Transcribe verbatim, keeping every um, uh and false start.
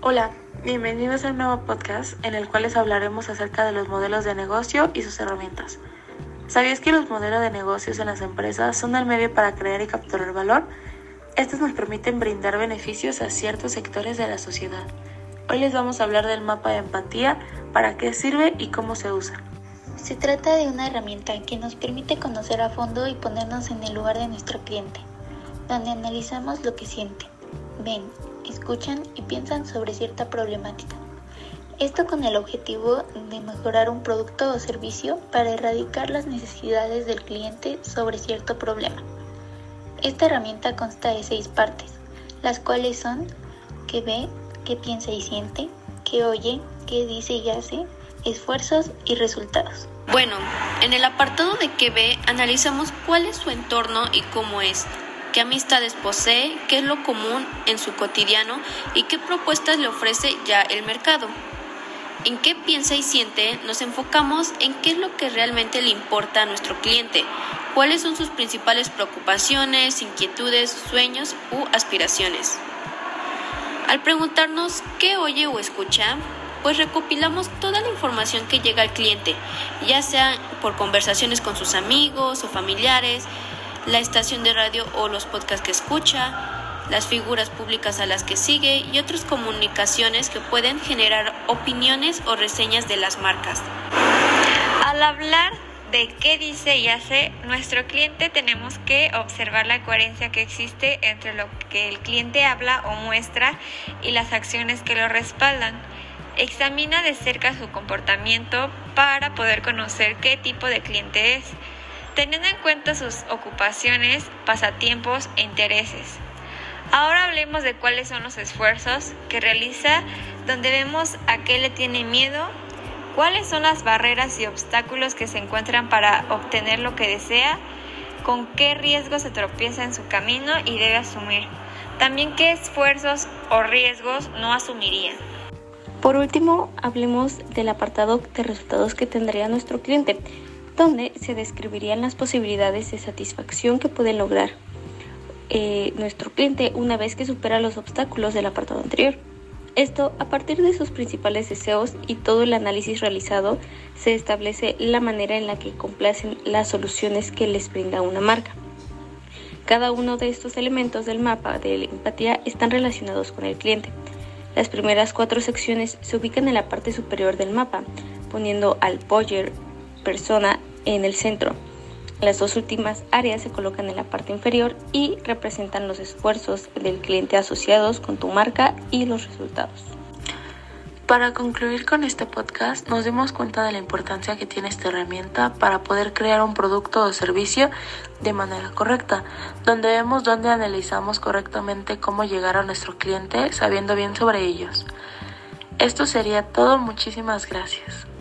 Hola, bienvenidos a un nuevo podcast en el cual les hablaremos acerca de los modelos de negocio y sus herramientas. ¿Sabías que los modelos de negocios en las empresas son el medio para crear y capturar valor? Estos nos permiten brindar beneficios a ciertos sectores de la sociedad. Hoy les vamos a hablar del mapa de empatía, para qué sirve y cómo se usa. Se trata de una herramienta que nos permite conocer a fondo y ponernos en el lugar de nuestro cliente, donde analizamos lo que sienten, ven, escuchan y piensan sobre cierta problemática. Esto con el objetivo de mejorar un producto o servicio para erradicar las necesidades del cliente sobre cierto problema. Esta herramienta consta de seis partes, las cuales son qué ve, qué piensa y siente, qué oye, qué dice y hace, esfuerzos y resultados. Bueno, en el apartado de qué ve analizamos cuál es su entorno y cómo es, qué amistades posee, qué es lo común en su cotidiano y qué propuestas le ofrece ya el mercado. En qué piensa y siente nos enfocamos en qué es lo que realmente le importa a nuestro cliente, cuáles son sus principales preocupaciones, inquietudes, sueños u aspiraciones. Al preguntarnos qué oye o escucha, pues recopilamos toda la información que llega al cliente, ya sea por conversaciones con sus amigos o familiares, la estación de radio o los podcasts que escucha, las figuras públicas a las que sigue y otras comunicaciones que pueden generar opiniones o reseñas de las marcas. Al hablar de qué dice y hace nuestro cliente, tenemos que observar la coherencia que existe entre lo que el cliente habla o muestra y las acciones que lo respaldan. Examina de cerca su comportamiento para poder conocer qué tipo de cliente es, teniendo en cuenta sus ocupaciones, pasatiempos e intereses. Ahora hablemos de cuáles son los esfuerzos que realiza, donde vemos a qué le tiene miedo, cuáles son las barreras y obstáculos que se encuentran para obtener lo que desea, con qué riesgos se tropieza en su camino y debe asumir. También qué esfuerzos o riesgos no asumiría. Por último, hablemos del apartado de resultados que tendría nuestro cliente, donde se describirían las posibilidades de satisfacción que puede lograr eh, nuestro cliente una vez que supera los obstáculos del apartado anterior. Esto, a partir de sus principales deseos y todo el análisis realizado, se establece la manera en la que complacen las soluciones que les brinda una marca. Cada uno de estos elementos del mapa de la empatía están relacionados con el cliente. Las primeras cuatro secciones se ubican en la parte superior del mapa, poniendo al buyer, persona, en el centro. Las dos últimas áreas se colocan en la parte inferior y representan los esfuerzos del cliente asociados con tu marca y los resultados. Para concluir con este podcast, nos dimos cuenta de la importancia que tiene esta herramienta para poder crear un producto o servicio de manera correcta, donde vemos dónde analizamos correctamente cómo llegar a nuestro cliente sabiendo bien sobre ellos. Esto sería todo, muchísimas gracias.